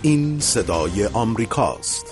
این صدای آمریکاست.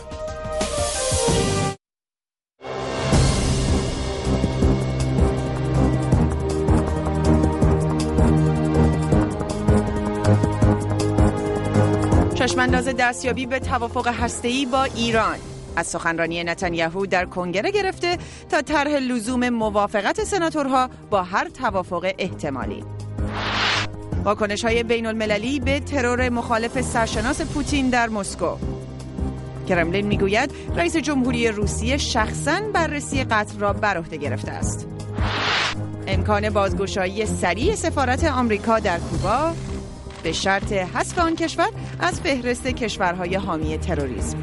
چشمانداز دستیابی به توافق هسته‌ای با ایران از سخنرانی نتانیاهو در کنگره گرفته تا طرح لزوم موافقت سناتورها با هر توافق احتمالی. واکنش‌های بین‌المللی به ترور مخالف سرشناس پوتین در مسکو. کرملین میگوید رئیس جمهوری روسیه شخصاً بررسی قتل را بر عهده گرفته است. امکان بازگشایی سریع سفارت آمریکا در کوبا به شرط حذف آن کشور از فهرست کشورهای حامی تروریسم.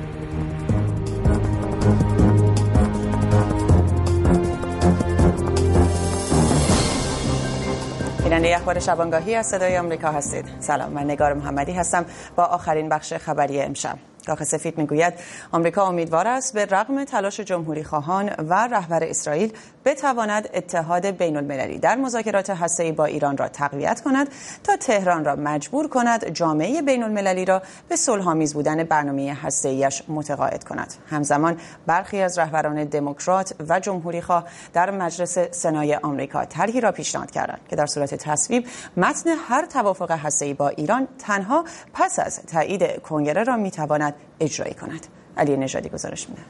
بیننده اخبار شبانگاهی از صدای آمریکا هستید. سلام، من نگار محمدی هستم با آخرین بخش خبری امشب. کاخ سفید میگوید آمریکا امیدوار است به رغم تلاش جمهوری خواهان و رهبر اسرائیل بتواند اتحاد بین المللی در مذاکرات هسته‌ای با ایران را تقویت کند تا تهران را مجبور کند جامعه بین المللی را به صلح‌آمیز بودن برنامه هسته‌ایش متقاعد کند. همزمان برخی از رهبران دموکرات و جمهوری خواه در مجلس سنای آمریکا طرحی را پیشنهاد کردند که در صورت تصویب متن هر توافق هسته‌ای با ایران تنها پس از تایید کنگره را میتواند اجرایی کند. علی نژادی گزارش میده.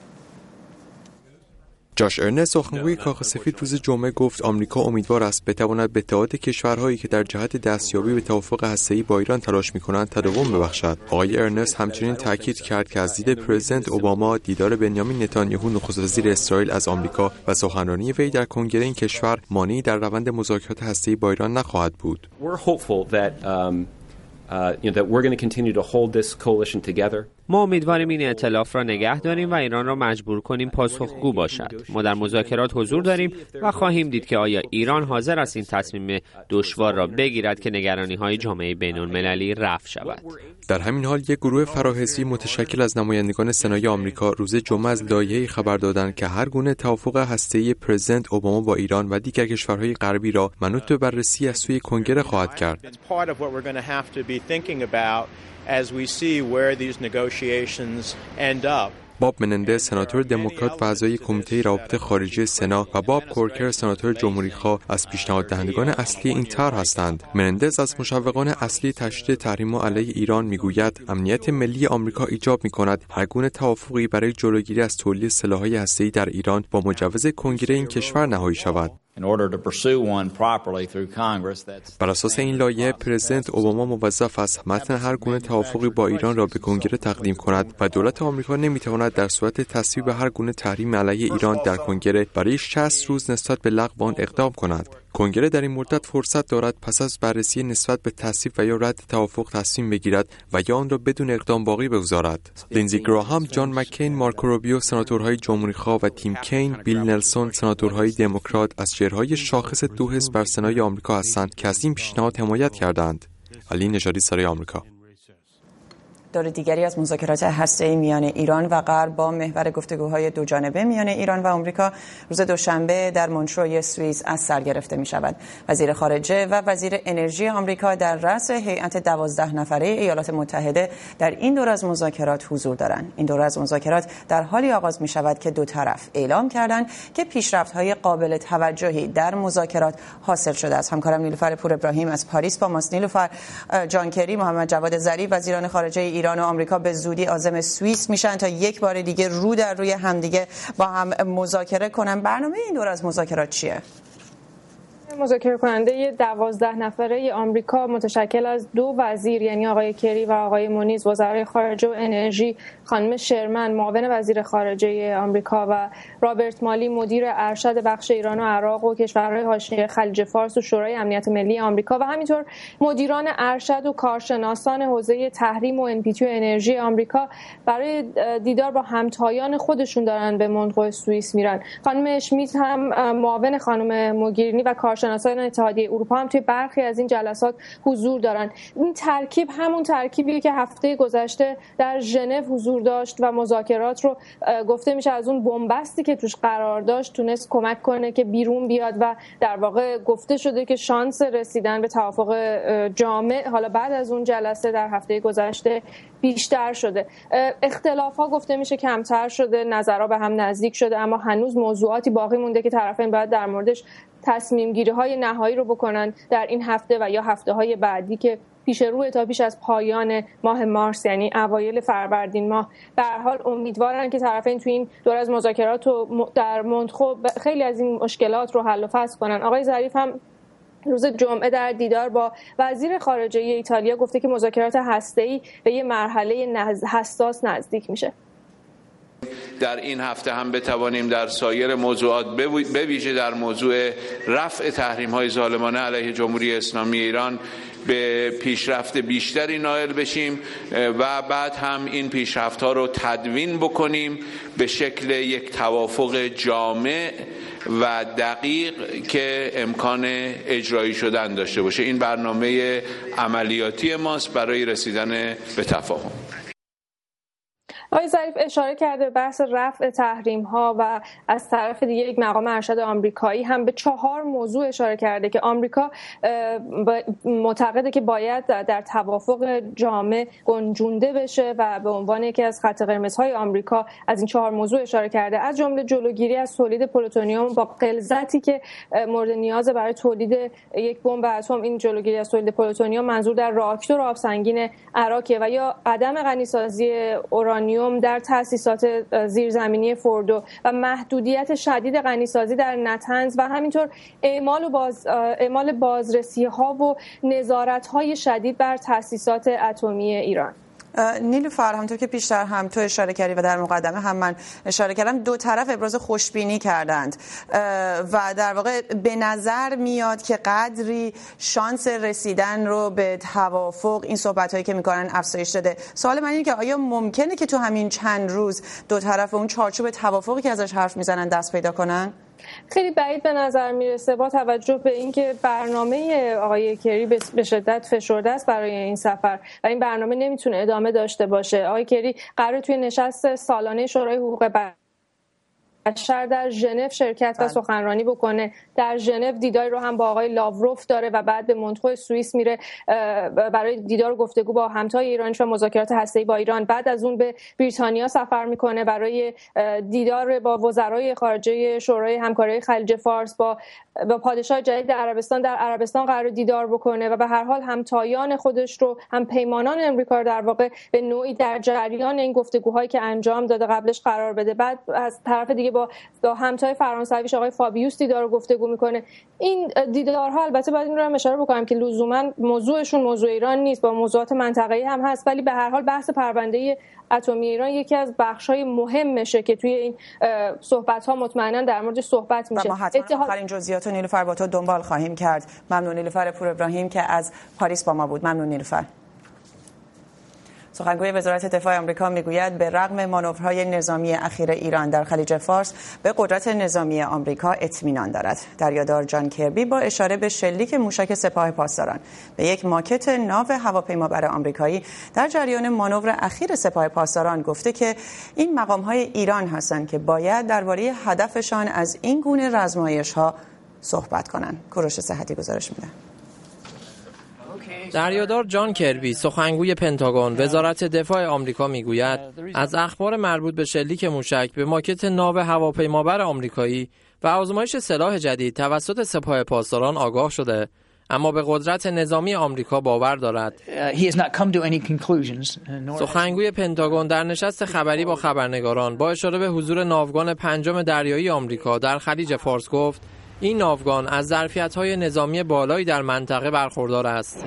جاش ارنست سخنگوی کاخ سفید روز جمعه گفت آمریکا امیدوار است بتواند به اتحاد کشورهایی که در جهت دستیابی به توافق هسته‌ای با ایران تلاش می‌کنند تداوم ببخشد. آقای ارنست همچنین تاکید کرد که از دید پرزیدنت اوباما دیدار بنیامین نتانیاهو نخست وزیر اسرائیل از آمریکا و سخنرانی وی در کنگره این کشور مانعی در روند مذاکرات هسته‌ای با ایران نخواهد بود. that we're going to continue to hold this coalition together. ما امیدواریم این ائتلاف را نگه داریم و ایران را مجبور کنیم پاسخگو باشد. ما در مذاکرات حضور داریم و خواهیم دید که آیا ایران حاضر است این تصمیم دشوار را بگیرد که نگرانی‌های جامعه بین‌المللی رفع شود. در همین حال یک گروه فراحزبی متشکل از نمایندگان سنای آمریکا روز جمعه از لایحه‌ای خبر دادند که هر گونه توافق هسته‌ای پرزیدنت اوباما با ایران و دیگر کشورهای غربی را منوط به بررسی از سوی کنگره خواهد کرد. As we see where these negotiations end up. باب منندز سناتور دموکرات و اعضای کمیته روابط خارجی سنا و باب کورکر سناتور جمهوری‌خواه از پیشنهاد دهندگان اصلی این طرح هستند. منندز از مشوقان اصلی تشدید تحریم علیه ایران میگوید امنیت ملی آمریکا ایجاب می‌کند هر گونه توافقی برای جلوگیری از تولید سلاح‌های هسته‌ای در ایران با مجوز کنگره این کشور نهایی شود. بر اساس این لایحه پرزیدنت اوباما موظف است متن هر گونه توافقی با ایران را به کنگره تقدیم کند و دولت آمریکا نمی‌تواند در صورت تصویب هر گونه تحریم علیه ایران در کنگره برای 60 روز نسبت به لغو آن اقدام کند. کنگره در این مدت فرصت دارد پس از بررسی نسبت به تصویب و یا رد توافق تصمیم بگیرد و یا آن را بدون اقدام باقی بگذارد. لینزی گراهام، جان مکین، مارکو روبیو سناتورهای جمهوری‌خواه و تیم کین، بیل نلسون سناتورهای دموکرات از چهره‌های شاخص دو حزب بر سنای آمریکا هستند که از این پیشنهاد حمایت کردند. علی نژادی، صدای آمریکا. دور دیگری از مذاکرات هسته‌ای میان ایران و غرب با محور گفتگوهای دو جانبه میان ایران و آمریکا روز دوشنبه در مونتروی سوئیس از سر گرفته می شود. وزیر خارجه و وزیر انرژی آمریکا در رأس هیئت 12 نفره ایالات متحده در این دور از مذاکرات حضور دارند. این دور از مذاکرات در حالی آغاز می شود که دو طرف اعلام کردند که پیشرفت‌های قابل توجهی در مذاکرات حاصل شده است. همکارم نیلوفر پور ابراهیم از پاریس با ماست. نیلوفر، جان کری، محمد جواد ظریف وزیران خارجه ایران و آمریکا به زودی عازم سوئیس میشن تا یک بار دیگه رو در روی همدیگه با هم مذاکره کنن. برنامه این دور از مذاکرات چیه؟ مذاکره کننده 12 نفره آمریکا متشکل از دو وزیر، یعنی آقای کری و آقای مونیز وزرای خارجه و انرژی، خانم شرمن معاون وزیر خارجه آمریکا و رابرت مالی مدیر ارشد بخش ایران و عراق و کشورهای حاشیه خلیج فارس و شورای امنیت ملی آمریکا و همینطور مدیران ارشد و کارشناسان حوزه تحریم و انپیتی و انرژی آمریکا برای دیدار با همتایان خودشون دارن به مونترو سوئیس میرن. خانم اشمیت هم معاون خانم موگیرینی و کارشناس کارشناسان اتحادیه اروپا هم توی برخی از این جلسات حضور دارن. این ترکیب همون ترکیبیه که هفته گذشته در ژنو حضور داشت و مذاکرات رو گفته میشه از اون بنبستی که توش قرار داشت تونست کمک کنه که بیرون بیاد و در واقع گفته شده که شانس رسیدن به توافق جامع حالا بعد از اون جلسه در هفته گذشته بیشتر شده. اختلاف‌ها گفته میشه کمتر شده، نظرها به هم نزدیک شده، اما هنوز موضوعاتی باقی مونده که طرفین باید در موردش تصمیم گیری های نهایی رو بکنن در این هفته و یا هفته های بعدی که پیش روی تا پیش از پایان ماه مارس یعنی اوایل فروردین ماه. به هر حال امیدوارن که طرفین تو این دور از مذاکرات و در مونتخو خیلی از این مشکلات رو حل و فصل کنن. آقای ظریف هم روز جمعه در دیدار با وزیر خارجه ایتالیا گفته که مذاکرات هسته‌ای به یه مرحله حساس نزدیک میشه. در این هفته هم بتوانیم در سایر موضوعات به ویژه در موضوع رفع تحریم‌های ظالمانه علیه جمهوری اسلامی ایران به پیشرفت بیشتری نائل بشیم و بعد هم این پیشرفت‌ها رو تدوین بکنیم به شکل یک توافق جامع و دقیق که امکان اجرایی شدن داشته باشه. این برنامه عملیاتی ماست برای رسیدن به تفاهم. آقای ظریف اشاره کرده به بحث رفع تحریم‌ها و از طرف دیگه یک مقام ارشد آمریکایی هم به 4 موضوع اشاره کرده که آمریکا معتقده که باید در توافق جامع گنجونده بشه و به عنوان یکی از خط قرمزهای آمریکا از این 4 موضوع اشاره کرده، از جمله جلوگیری از تولید پلوتونیوم با غلظتی که مورد نیاز برای تولید یک بمب اتم. این جلوگیری از تولید پلوتونیوم منظور در راکتور آب سنگین عراق و یا عدم غنیسازی اورانیوم در تأسیسات زیرزمینی فوردو و محدودیت شدید غنیسازی در نتنز و همینطور اعمال بازرسی‌ها و نظارت‌های شدید بر تأسیسات اتمی ایران. نیلوفر، همونطور که پیشتر هم تو اشاره کردی و در مقدمه هم من اشاره کردم، دو طرف ابراز خوشبینی کردند و در واقع به نظر میاد که قدری شانس رسیدن رو به توافق این صحبت‌هایی که میکنن افزایش داده. سوال من اینه که آیا ممکنه که تو همین چند روز دو طرف اون چارچوب توافقی که ازش حرف میزنن دست پیدا کنن؟ خیلی بعید به نظر میرسه با توجه به اینکه برنامه آقای کری به شدت فشرده است برای این سفر و این برنامه نمیتونه ادامه داشته باشه. آقای کری قراره توی نشست سالانه شورای حقوق بشر در ژنو شرکت و سخنرانی بکنه. در ژنو دیداری رو هم با آقای لاوروف داره و بعد به مونتخو سوئیس میره برای دیدار و گفتگو با همتای ایرانی و مذاکرات هسته‌ای با ایران. بعد از اون به بریتانیا سفر میکنه برای دیدار با وزرای خارجه شورای همکاری خلیج فارس، با پادشاه جدید عربستان. در عربستان قرار دیدار بکنه و به هر حال همتایان خودش رو، هم پیمانان امریکا رو در واقع به نوعی در جریان این گفتگوهایی که انجام داده قبلش قرار بده. بعد از طرف دیگه با همتای فرانسویش آقای فابیوس دیدار و گفتگو میکنه. این دیدارها البته باید این رو هم اشاره بکنم که لزوما موضوعشون موضوع ایران نیست، با موضوعات منطقه‌ای هم هست، ولی به هر حال بحث پرونده اتمی ایران یکی از بخش‌های مهمشه که توی این صحبت‌ها مطمئنا در مورد صحبت میشه. ما حتما آخرین جزئیات نیلوفر با تو دنبال خواهیم کرد. ممنون نیلوفر پور ابراهیم که از پاریس با ما بود. ممنون نیلوفر. سخنگوی وزارت دفاع آمریکا میگوید به رغم مانورهای نظامی اخیر ایران در خلیج فارس به قدرت نظامی آمریکا اطمینان دارد. دریادار جان کربی با اشاره به شلیک موشک سپاه پاسداران به یک ماکت ناو هواپیمابر آمریکایی در جریان مانور اخیر سپاه پاسداران گفته که این مقام‌های ایران هستند که باید درباره هدفشان از این گونه رزمایش‌ها صحبت کنند. کوروش صحتی گزارش میده. دریادار جان کربی سخنگوی پنتاگون وزارت دفاع آمریکا میگوید از اخبار مربوط به شلیک موشک به ماکت ناو هواپیمابر آمریکایی و آزمایش سلاح جدید توسط سپاه پاسداران آگاه شده، اما به قدرت نظامی آمریکا باور دارد. سخنگوی پنتاگون در نشست خبری با خبرنگاران با اشاره به حضور ناوگان پنجم دریایی آمریکا در خلیج فارس گفت این ناوگان از ظرفیت‌های نظامی بالایی در منطقه برخوردار است.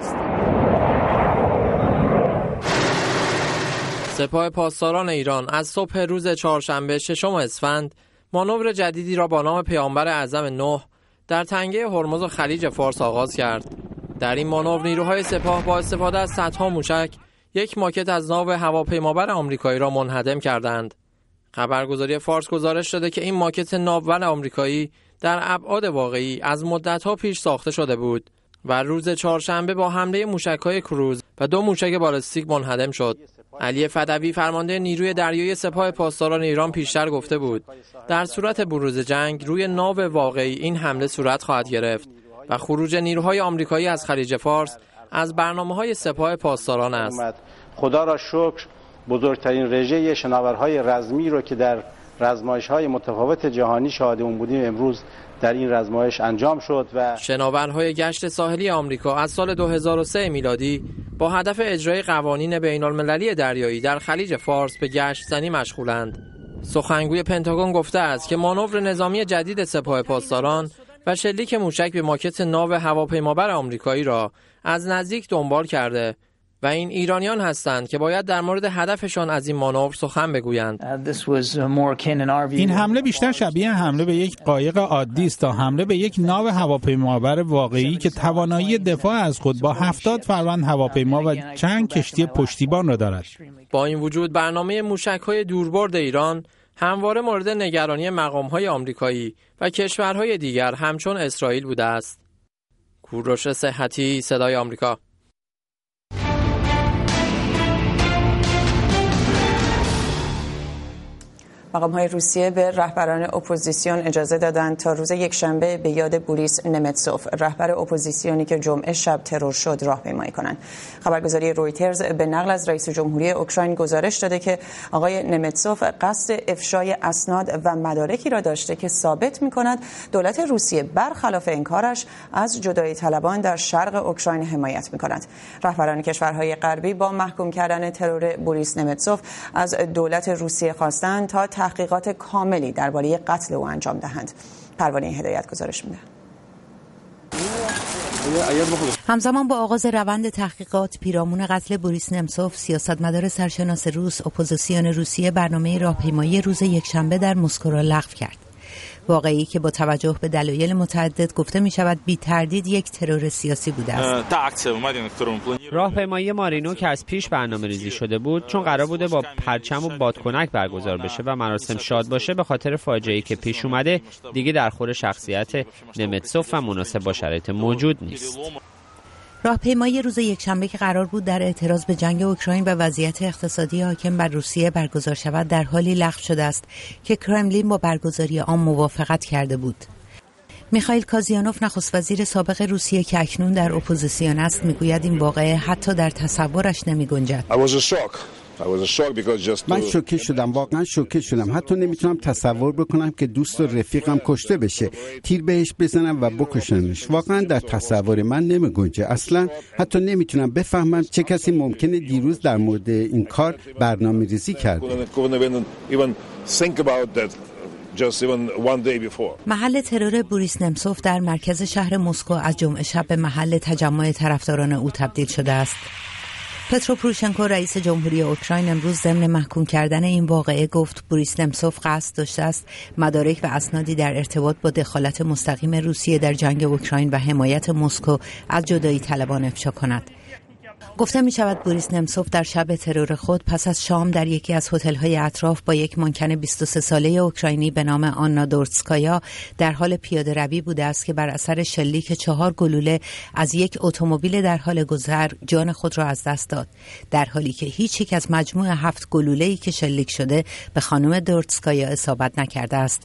سپاه پاسداران ایران از صبح روز چهارشنبه 6 اسفند مانور جدیدی را با نام پیامبر اعظم نوح در تنگه هرمز و خلیج فارس آغاز کرد. در این مانور نیروهای سپاه با استفاده از صدها موشک یک ماکت از ناو هواپیمابر آمریکایی را منهدم کردند. خبرگزاری فارس گزارش داده که این ماکت ناوول آمریکایی در ابعاد واقعی از مدت‌ها پیش ساخته شده بود و روز چهارشنبه با حمله موشک‌های کروز و 2 موشک بالستیک منهدم شد. علی فدوی فرمانده نیروی دریایی سپاه پاسداران ایران پیشتر گفته بود در صورت بروز جنگ روی ناو واقعی این حمله صورت خواهد گرفت و خروج نیروهای آمریکایی از خلیج فارس از برنامه‌های سپاه پاسداران است. خدا را شکر بزرگترین رژه شناورهای رزمی رو که در رزمایش‌های متفاوت جهانی شاهد اون بودیم امروز در این رزمایش انجام شد و شناورهای گشت ساحلی آمریکا از سال 2003 میلادی با هدف اجرای قوانین بین‌المللی دریایی در خلیج فارس به گشت زنی مشغولند. سخنگوی پنتاگون گفته است که مانور نظامی جدید سپاه پاسداران و شلیک موشک به ماکت ناو هواپیمابر آمریکایی را از نزدیک دنبال کرده و این ایرانیان هستند که باید در مورد هدفشان از این مانور سخن بگویند. این حمله بیشتر شبیه حمله به یک قایق عادی است تا حمله به یک ناو هواپیمابر واقعی که توانایی دفاع از خود با 70 فروند هواپیما و چند کشتی پشتیبان را دارد. با این وجود برنامه موشک‌های دوربرد ایران همواره مورد نگرانی مقام‌های آمریکایی و کشورهای دیگر همچون اسرائیل بوده است. کوروش صحتی، صدای آمریکا. مقام‌های روسیه به رهبران اپوزیسیون اجازه دادند تا روز یکشنبه به یاد بوریس نمتسوف، رهبر اپوزیسیونی که جمعه شب ترور شد، راهپیمایی کنند. خبرگزاری رویترز به نقل از رئیس جمهوری اوکراین گزارش داده که آقای نمتسوف قصد افشای اسناد و مدارکی را داشته که ثابت می‌کند دولت روسیه برخلاف انکارش از جدایی طلبان در شرق اوکراین حمایت می‌کند. رهبران کشورهای غربی با محکوم کردن ترور بوریس نمتسوف از دولت روسیه خواستند تا تحقیقات کاملی درباره قتل او انجام دهند. پروانه هدایت گزارش میده. همزمان با آغاز روند تحقیقات پیرامون قتل بوریس نمتسوف، سیاستمدار سرشناس روس اپوزیسیون روسیه برنامه راهپیمایی روز یکشنبه در مسکو را لغو کرد. واقعی که با توجه به دلایل متعدد گفته می شود بی تردید یک ترور سیاسی بوده است. راهپیمایی مارینو که از پیش برنامه‌ریزی شده بود چون قرار بوده با پرچم و بادکنک برگزار بشه و مراسم شاد باشه، به خاطر فاجعه‌ای که پیش اومده دیگه در خور شخصیت نمتسوف و مناسب با شرایط موجود نیست. راهپیمایی روز یکشنبه که قرار بود در اعتراض به جنگ اوکراین و وضعیت اقتصادی حاکم بر روسیه برگزار شود، در حالی لغو شده است که کرملین با برگزاری آن موافقت کرده بود. میخائیل کازیانوف، نخست وزیر سابق روسیه که اکنون در اپوزیسیون است، میگوید این واقعه حتی در تصورش نمیگنجد. من شوکه شدم، واقعا شوکه شدم. حتی نمیتونم تصور بکنم که دوست و رفیقم کشته بشه، تیر بهش بزنم و بکشنش. واقعا در تصور من نمیگنجه. اصلا حتی نمیتونم بفهمم چه کسی ممکنه دیروز در مورد این کار برنامه‌ریزی کرده. محل ترور بوریس نمتسوف در مرکز شهر مسکو از جمعه شب به محل تجمع طرفداران او تبدیل شده است. پترو پوروشنکو، رئیس جمهوری اوکراین، امروز ضمن محکوم کردن این واقعه گفت بوریس نمتسوف قصد داشته است مدارک و اسنادی در ارتباط با دخالت مستقیم روسیه در جنگ اوکراین و حمایت مسکو از جدایی طلبان افشا کند. گفته می شود بوریس نمتسوف در شب ترور خود پس از شام در یکی از هتل‌های اطراف با یک مانکن 23 ساله اوکراینی به نام آنا دورتسکایا در حال پیاده روی بوده است که بر اثر شلیک 4 گلوله از یک اتومبیل در حال گذر جان خود را از دست داد، در حالی که هیچ یک از مجموع 7 گلوله‌ای که شلیک شده به خانم دورتسکایا اصابت نکرده است.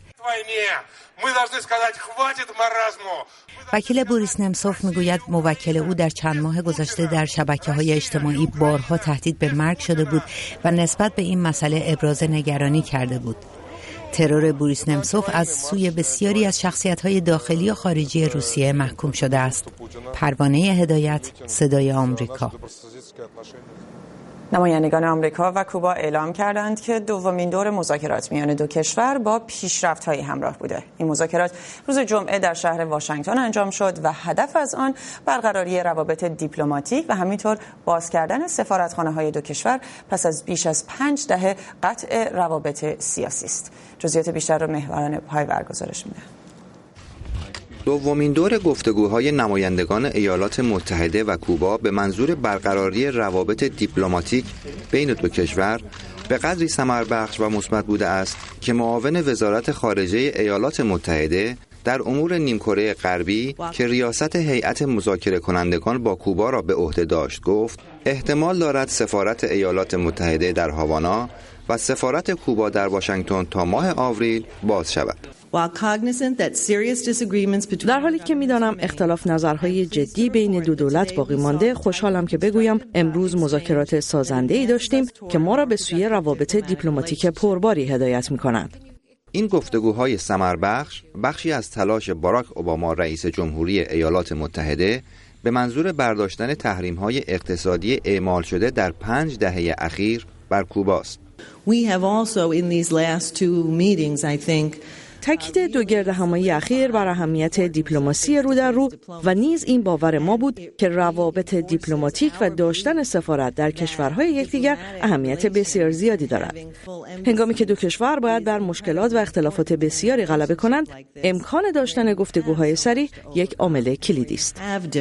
وکیل بوریس نمتسوف میگوید موکل او در چند ماه گذشته در شبکه‌های اجتماعی بارها تهدید به مرگ شده بود و نسبت به این مسئله ابراز نگرانی کرده بود. ترور بوریس نمتسوف از سوی بسیاری از شخصیت‌های داخلی و خارجی روسیه محکوم شده است. پروانه هدایت، صدای آمریکا. نمایندگان آمریکا و کوبا اعلام کردند که دومین دور مذاکرات میان دو کشور با پیشرفت‌هایی همراه بوده. این مذاکرات روز جمعه در شهر واشنگتن انجام شد و هدف از آن برقراری روابط دیپلماتیک و همینطور باز کردن سفارتخانه‌های دو کشور پس از بیش از 5 دهه قطع روابط سیاسی است. جزئیات بیشتر رو محوران پایور گزارش میده. دومین دور گفتگوهای نمایندگان ایالات متحده و کوبا به منظور برقراری روابط دیپلماتیک بین دو کشور به قدری ثمربخش و مثمر بوده است که معاون وزارت خارجه ایالات متحده در امور نیمکره غربی که ریاست هیئت مذاکره کنندگان با کوبا را به عهده داشت گفت احتمال دارد سفارت ایالات متحده در هاوانا و سفارت کوبا در واشنگتن تا ماه آوریل باز شود. در حالی که می‌دانم اختلاف نظرهای جدی بین دو دولت باقی مانده، خوشحالم که بگویم امروز مذاکرات سازنده‌ای داشتیم که ما را به سوی روابط دیپلماتیک پرباری هدایت می‌کنند. این گفتگوهای ثمربخش بخشی از تلاش باراک اوباما رئیس جمهوری ایالات متحده به منظور برداشتن تحریم‌های اقتصادی اعمال شده در 5 دهه اخیر بر کوباست. تاکید دو گردهمایی اخیر بر اهمیت دیپلماسی رو در رو و نیز این باور ما بود که روابط دیپلماتیک و داشتن سفارت در کشورهای یکدیگر اهمیت بسیار زیادی دارد. هنگامی که دو کشور باید بر مشکلات و اختلافات بسیاری غلبه کنند، امکان داشتن گفتگوهای صریح یک عامل کلیدی است.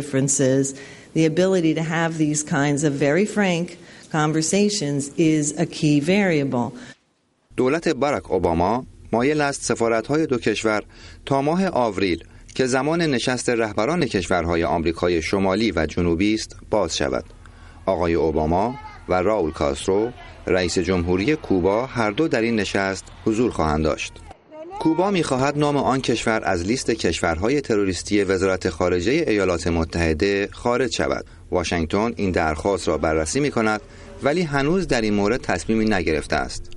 دولت باراک اوباما مایل است سفارت‌های دو کشور تا ماه آوریل که زمان نشست رهبران کشورهای آمریکای شمالی و جنوبی است باز شود. آقای اوباما و راول کاسترو رئیس جمهوری کوبا هر دو در این نشست حضور خواهند داشت. کوبا می‌خواهد نام آن کشور از لیست کشورهای تروریستی وزارت خارجه ایالات متحده خارج شود. واشنگتن این درخواست را بررسی می‌کند ولی هنوز در این مورد تصمیمی نگرفته است.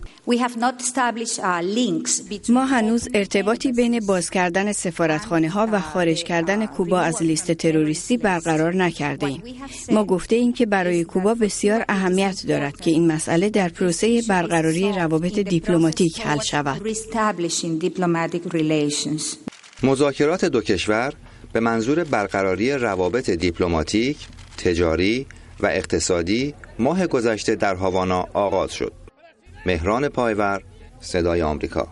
ما هنوز ارتباطی بین باز کردن سفارتخانه‌ها و خارج کردن کوبا از لیست تروریستی برقرار نکرده ایم. ما گفته ایم که برای کوبا بسیار اهمیت دارد که این مسئله در پروسه برقراری روابط دیپلماتیک حل شود. مذاکرات دو کشور به منظور برقراری روابط دیپلماتیک، تجاری و اقتصادی ماه گذشته در هاوانا آغاز شد. مهران پایور، صدای آمریکا.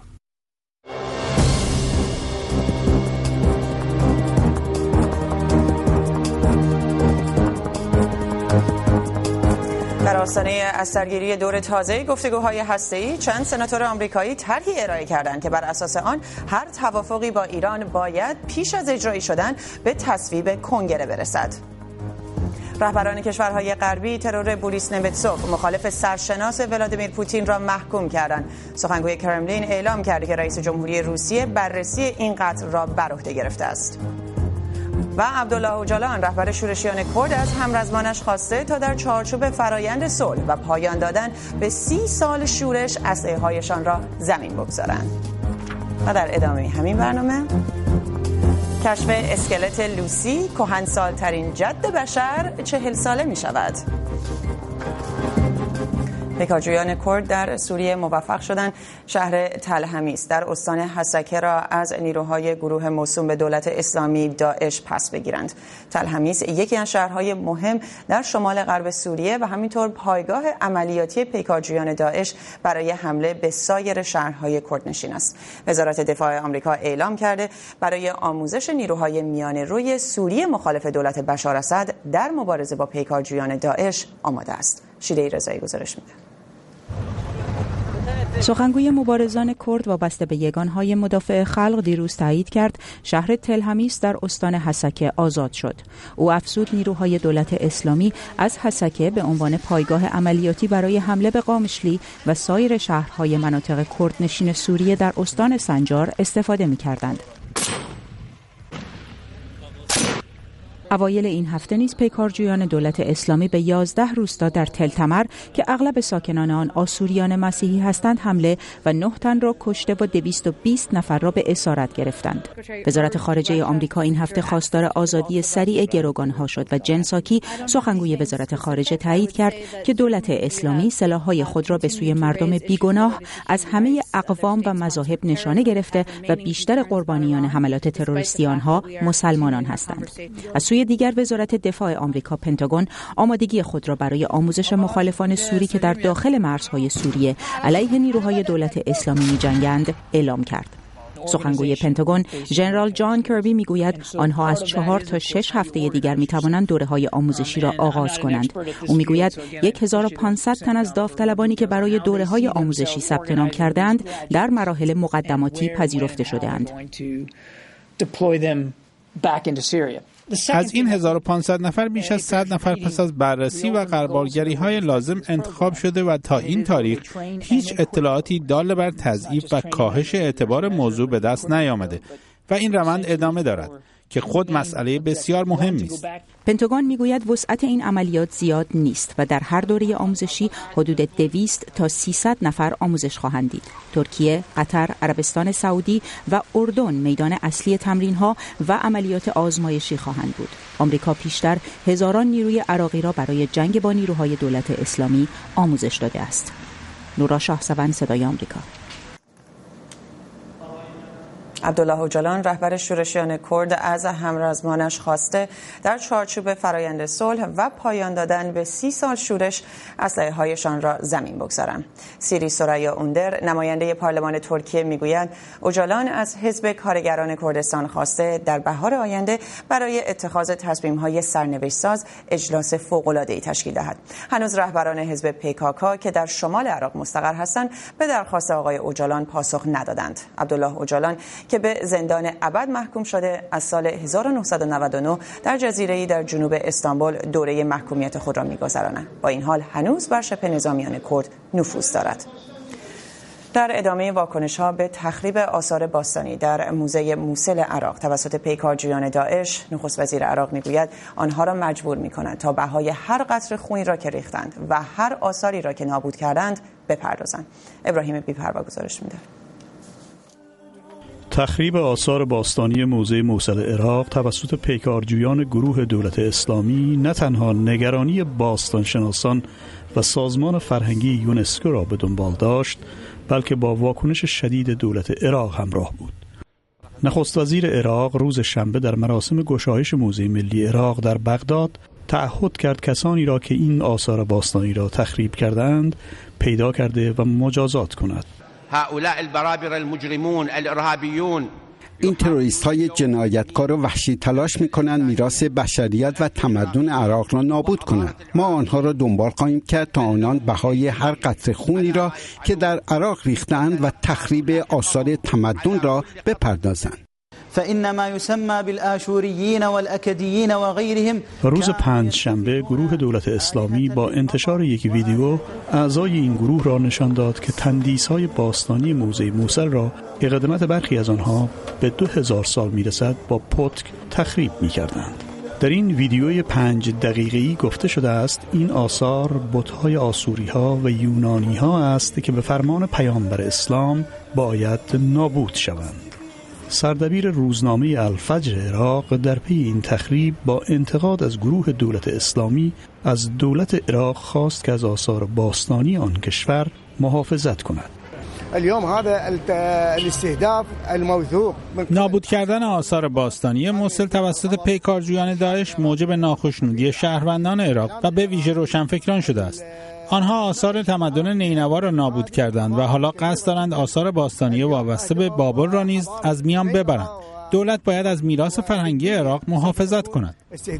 در آستانه از سرگیری دور تازه گفتگوهای هسته‌ای چند سناتور آمریکایی طرحی ارائه کردند که بر اساس آن هر توافقی با ایران باید پیش از اجرایی شدن به تصویب کنگره برسد. رهبران کشورهای غربی ترور بوریس نمتسوف مخالف سرشناس ولادیمیر پوتین را محکوم کردند. سخنگوی کرملین اعلام کرده که رئیس جمهوری روسیه بررسی این قتل را بر عهده گرفته است. و عبدالله اوجالان رهبر شورشیان کرد از همرزمانش خواسته تا در چارچوب فرایند صلح و پایان دادن به 30 سال شورش اسلحه‌هایشان را زمین بگذارند. و در ادامه همین برنامه کشف اسکلت لوسی کهنسال‌ترین جد بشر 40 ساله می شود. پیکارجویان کرد در سوریه موفق شدند شهر تل‌حمیس در استان حسکه را از نیروهای گروه موسوم به دولت اسلامی داعش پس بگیرند. تل‌حمیس یکی از شهرهای مهم در شمال غرب سوریه و همینطور پایگاه عملیاتی پیکارجویان داعش برای حمله به سایر شهرهای کردنشین است. وزارت دفاع آمریکا اعلام کرده برای آموزش نیروهای میانه‌روی سوریه مخالف دولت بشار اسد در مبارزه با پیکارجویان داعش آماده است. شیده رضایی گزارش میده. سخنگوی مبارزان کرد وابسته به یگانهای مدافع خلق دیروز تایید کرد شهر تل‌حمیس در استان حسکه آزاد شد. او افزود نیروهای دولت اسلامی از حسکه به عنوان پایگاه عملیاتی برای حمله به قامشلی و سایر شهرهای مناطق کردنشین سوریه در استان سنجار استفاده می‌کردند. اوایل این هفته نیز پیکارجویان دولت اسلامی به 11 روستا در تل تمر که اغلب ساکنان آن آسوریان مسیحی هستند حمله و 9 تن را کشته و 220 نفر را به اسارت گرفتند. وزارت خارجه آمریکا این هفته خواستار آزادی سریع گروگانها شد و جن ساکی سخنگوی وزارت خارجه تایید کرد که دولت اسلامی سلاح‌های خود را به سوی مردم بیگناه از همه اقوام و مذاهب نشانه گرفته و بیشتر قربانیان حملات تروریستی آنها مسلمانان هستند. از سوی دیگر وزارت دفاع آمریکا پنتاگون آمادگی خود را برای آموزش مخالفان سوری که در داخل مرزهای سوریه علیه نیروهای دولت اسلامی می‌جنگند اعلام کرد. سخنگوی پنتاگون ژنرال جان کربی میگوید آنها از 4 تا 6 هفته دیگر میتوانند دوره‌های آموزشی را آغاز کنند. او میگوید 1500 تن از داوطلبانی که برای دوره‌های آموزشی ثبت نام کردند در مراحل مقدماتی پذیرفته شده‌اند. از این 1500 نفر بیش از 100 نفر پس از بررسی و غربالگری‌های لازم انتخاب شده و تا این تاریخ هیچ اطلاعاتی دال بر تضعیف و کاهش اعتبار موضوع به دست نیامده و این روند ادامه دارد که خود مسئله بسیار مهمی است. پنتاگون میگوید وسعت این عملیات زیاد نیست و در هر دوره آموزشی حدود 200 تا 300 نفر آموزش خواهند دید. ترکیه، قطر، عربستان سعودی و اردن میدان اصلی تمرین‌ها و عملیات آزمایشی خواهند بود. آمریکا پیشتر هزاران نیروی عراقی را برای جنگ با نیروهای دولت اسلامی آموزش داده است. نورا شاهسوند، صدای آمریکا. عبدالله اوجالان رهبر شورشیان کرد از همرزمانش خواسته در چارچوب فرایند صلح و پایان دادن به 30 سال شورش اسلحه‌هایشان را زمین بگذارند. سیری سوریا اوندر نماینده پارلمان ترکیه میگوید اوجالان از حزب کارگران کردستان خواسته در بهار آینده برای اتخاذ تصمیم‌های سرنوشت‌ساز اجلاس فوق‌العاده‌ای تشکیل دهد. هنوز رهبران حزب پیکاکا که در شمال عراق مستقر هستند به درخواست آقای اوجالان پاسخ ندادند. عبدالله اوجالان که به زندان ابد محکوم شده از سال 1999 در جزیره‌ای در جنوب استانبول دوره محکومیت خود را می‌گذراند. با این حال هنوز بر شبه نظامیان کرد نفوذ دارد. در ادامه واکنش‌ها به تخریب آثار باستانی در موزه موصل عراق توسط پیکارجویان داعش، نخست وزیر عراق میگوید آنها را مجبور می‌کنند تا بهای هر قطره خونی را که ریختند و هر آثاری را که نابود کردند بپردازند. ابراهیم بی‌پروا گزارش می‌دهد. تخریب آثار باستانی موزه موصل عراق توسط پیکارجویان گروه دولت اسلامی نه تنها نگرانی باستانشناسان و سازمان فرهنگی یونسکو را به دنبال داشت، بلکه با واکنش شدید دولت عراق همراه بود. نخست وزیر عراق روز شنبه در مراسم گشایش موزه ملی عراق در بغداد تعهد کرد کسانی را که این آثار باستانی را تخریب کردند پیدا کرده و مجازات کند. هؤلاء البرابر المجرمون الارهابيون این تروریست های جنایتکار و وحشی تلاش میکنند میراث بشریت و تمدن عراق را نابود کنند. ما آنها را دنبال خواهیم کرد تا آنان بهای هر قطره خونی را که در عراق ریختند و تخریب آثار تمدن را بپردازند. فإنما يسمى بالآشوريين والأكديين وغيرهم. روز پنجشنبه گروه دولت اسلامی با انتشار یک ویدیو اعضای این گروه را نشان داد که تندیس‌های باستانی موزه موصل را که قدمت برخی از آنها به 2000 سال میرسد با پتک تخریب می‌کردند. در این ویدیوی 5 دقیقه‌ای گفته شده است این آثار بت‌های آسوری‌ها و یونانی‌ها است که به فرمان پیامبر اسلام باید نابود شوند. سردبیر روزنامه الفجر عراق در پی این تخریب با انتقاد از گروه دولت اسلامی از دولت عراق خواست که از آثار باستانی آن کشور محافظت کند. نابود کردن آثار باستانی موصل توسط پیکارجویان داعش موجب ناخشنودی شهروندان عراق و به ویژه روشنفکران شده است. آنها آثار تمدن نینوا را نابود کردند و حالا قصد دارند آثار باستانی وابسته به بابل را نیز از میان ببرند. دولت باید از میراث فرهنگی عراق محافظت کند.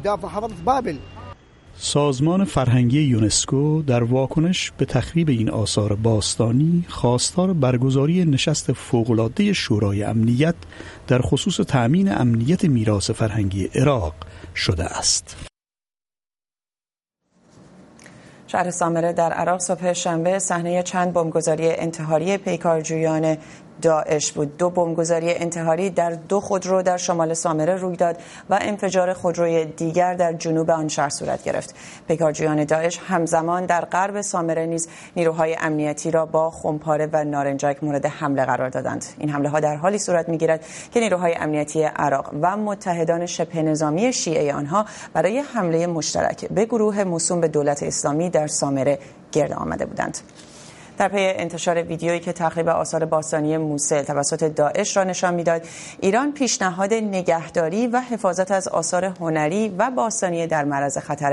سازمان فرهنگی یونسکو در واکنش به تخریب این آثار باستانی خواستار برگزاری نشست فوق‌العاده شورای امنیت در خصوص تأمین امنیت میراث فرهنگی عراق شده است. شهر سامره در عراق صبح شنبه صحنه چند بمبگذاری انتحاری پیکارجویان داعش بود. 2 بمبگذاری انتحاری در 2 خودرو در شمال سامره روی داد و انفجار خودروی دیگر در جنوب آن شهر صورت گرفت. پیکارجویان داعش همزمان در غرب سامره نیز نیروهای امنیتی را با خمپاره و نارنجک مورد حمله قرار دادند. این حمله ها در حالی صورت می‌گیرد که نیروهای امنیتی عراق و متحدان شبه نظامی شیعه آنها برای حمله مشترک به گروه موسوم به دولت اسلامی در سامره گرد آمده بودند. در پی انتشار ویدیویی که تخریب آثار باستانی موصل توسط داعش را نشان می‌داد، ایران پیشنهاد نگهداری و حفاظت از آثار هنری و باستانی در معرض خطر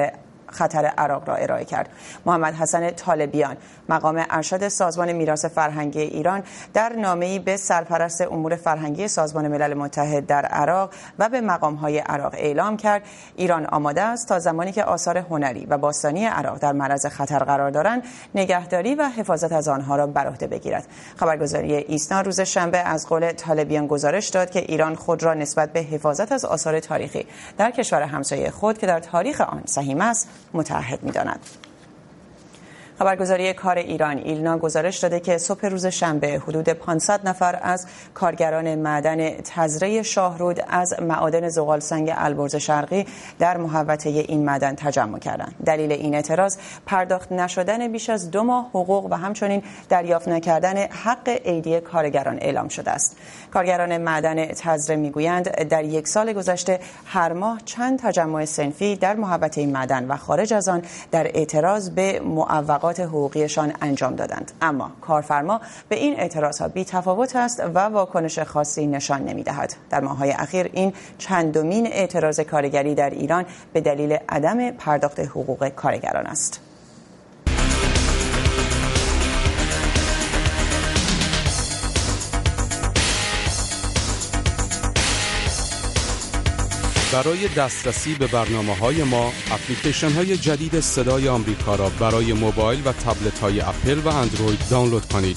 خطر عراق را ارائه کرد. محمد حسن طالبیان مقام ارشد سازمان میراث فرهنگی ایران در نامه‌ای به سرپرست امور فرهنگی سازمان ملل متحد در عراق و به مقام‌های عراق اعلام کرد ایران آماده است تا زمانی که آثار هنری و باستانی عراق در معرض خطر قرار دارند نگهداری و حفاظت از آنها را بر عهده بگیرد. خبرگزاری ایسنا روز شنبه از قول طالبیان گزارش داد که ایران خود را نسبت به حفاظت از آثار تاریخی در کشور همسایه خود که در تاریخ آن سهیم است متعهد می‌داند. خبرگزاری کار ایران ایلنا گزارش داده که صبح روز شنبه حدود 500 نفر از کارگران معدن تزره شاهرود از معادن زغالسنگ البرز شرقی در محوطه این معدن تجمع کردند. دلیل این اعتراض پرداخت نشدن بیش از 2 ماه حقوق و همچنین دریافت نکردن حق عیدی کارگران اعلام شده است. کارگران معدن تزره میگویند در 1 سال گذشته هر ماه چند تجمع صنفی در محوطه معدن و خارج از آن در اعتراض به معوقات حقوقیشان انجام دادند، اما کارفرما به این اعتراضها بی‌تفاوت است و واکنش خاصی نشان نمی‌دهد. در ماه‌های اخیر این چندمین اعتراض کارگری در ایران به دلیل عدم پرداخت حقوق کارگران است. برای دسترسی به برنامه‌های ما، اپلیکیشن‌های جدید صدای آمریکا را برای موبایل و تبلت‌های اپل و اندروید دانلود کنید.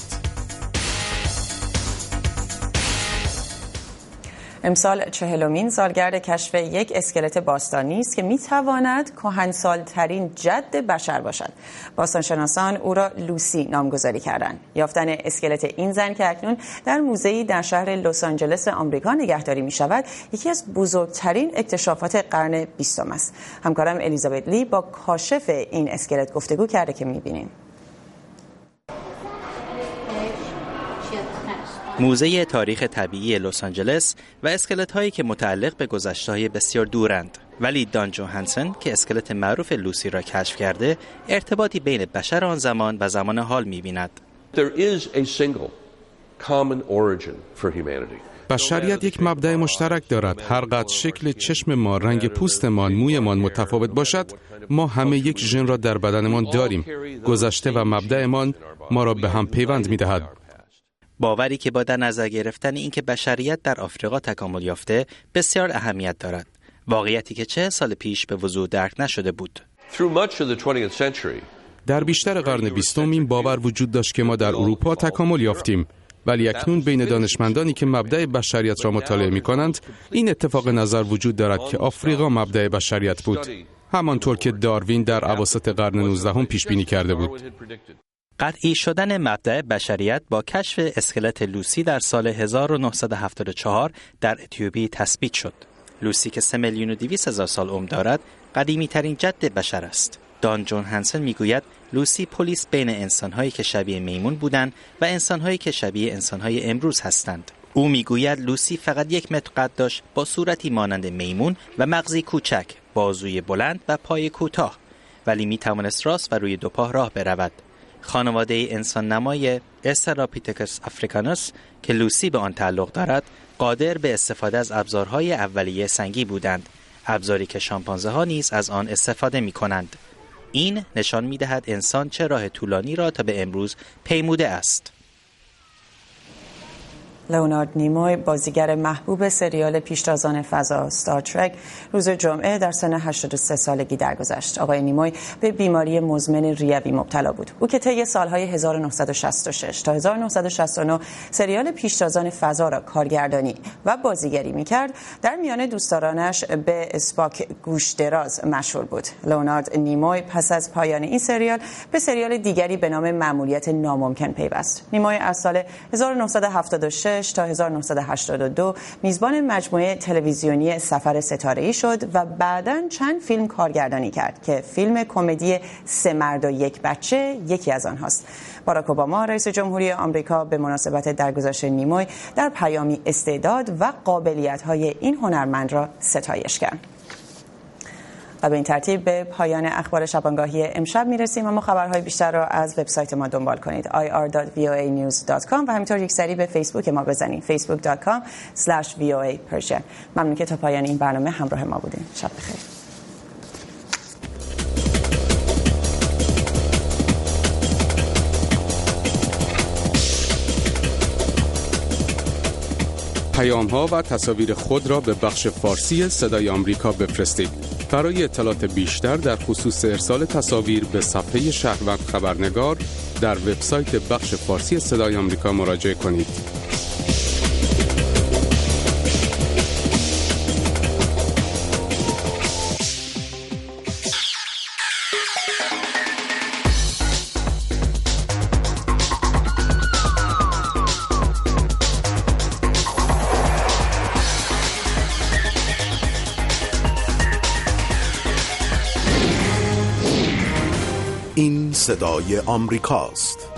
امسال 40مین سالگرد کشف یک اسکلت باستانی است که می‌تواند کهنسال‌ترین جد بشر باشد. باستانشناسان او را لوسی نامگذاری کردند. یافتن اسکلت این زن که اکنون در موزه‌ای در شهر لس آنجلس آمریکا نگهداری می‌شود، یکی از بزرگترین اکتشافات قرن 20 است. همکارم الیزابت لی با کاشف این اسکلت گفتگو کرده که می‌بینیم. موزه تاریخ طبیعی لس آنجلس و اسکلت هایی که متعلق به گذشته‌های بسیار دورند، ولی دان جوهانسن که اسکلت معروف لوسی را کشف کرده ارتباطی بین بشر آن زمان و زمان حال می‌بیند. بشریت یک مبدأ مشترک دارد. هر قدر شکل چشم ما، رنگ پوستمان، مویمان متفاوت باشد، ما همه یک ژن را در بدنمان داریم. گذشته و مبدأمان ما را به هم پیوند می‌دهد. باوری که با در نظر گرفتن اینکه بشریت در آفریقا تکامل یافته بسیار اهمیت دارد. واقعیتی که 40 سال پیش به وضوح درک نشده بود. در بیشتر قرن 20 این باور وجود داشت که ما در اروپا تکامل یافتیم، ولی اکنون بین دانشمندانی که مبدأ بشریت را مطالعه می‌کنند این اتفاق نظر وجود دارد که آفریقا مبدأ بشریت بود، همانطور که داروین در اواسط قرن 19 پیش بینی کرده بود. قطعی شدن مبدأ بشریت با کشف اسکلت لوسی در سال 1974 در اتیوپی تثبیت شد. لوسی که 3,200,000 سال عمر دارد، قدیمی ترین جد بشر است. دان جوهانسن میگوید لوسی پلیس بین انسان‌هایی که شبیه میمون بودند و انسان‌هایی که شبیه انسان‌های امروز هستند. او میگوید لوسی فقط 1 متر قد داشت، با صورتی مانند میمون و مغزی کوچک، بازوی بلند و پای کوتاه، ولی میتوانست راست و روی 2 پا راه برود. خانواده انسان نمای استرالوپیتکوس افریکانوس که لوسی به آن تعلق دارد، قادر به استفاده از ابزارهای اولیه سنگی بودند، ابزاری که شامپانزه ها نیز از آن استفاده می کنند. این نشان می دهد انسان چه راه طولانی را تا به امروز پیموده است. لئونارد نیموی بازیگر محبوب سریال پیشتازان فضا ستار ترک روز جمعه در سن 83 سالگی درگذشت. آقای نیموی به بیماری مزمن ریوی مبتلا بود. او که طی سالهای 1966 تا 1969 سریال پیشتازان فضا را کارگردانی و بازیگری می‌کرد، در میان دوستدارانش به اسپاک گوش دراز مشهور بود. لئونارد نیموی پس از پایان این سریال به سریال دیگری به نام مأموریت ناممکن پیوست. نیموی از سال 1976 تا 1982 میزبان مجموعه تلویزیونی سفر ستاره‌ای شد و بعداً چند فیلم کارگردانی کرد که فیلم کمدی 3 مرد و 1 بچه یکی از آنهاست. باراک اوباما رئیس جمهوری آمریکا به مناسبت درگذشت نیموی در پیامی استعداد و قابلیت‌های این هنرمند را ستایش کرد. و به این ترتیب به پایان اخبار شبانگاهی امشب میرسیم. اما خبرهای بیشتر را از وبسایت ما دنبال کنید ir.voanews.com و همینطور یک سری به فیسبوک ما بزنید facebook.com/voapersian. ممنون که تا پایان این برنامه همراه ما بودین. شب بخیر. پیام‌ها و تصاویر خود را به بخش فارسی صدای آمریکا بفرستید. برای اطلاعات بیشتر در خصوص ارسال تصاویر به صفحه شهروند خبرنگار در وبسایت بخش فارسی صدای آمریکا مراجعه کنید. این صدای آمریکاست.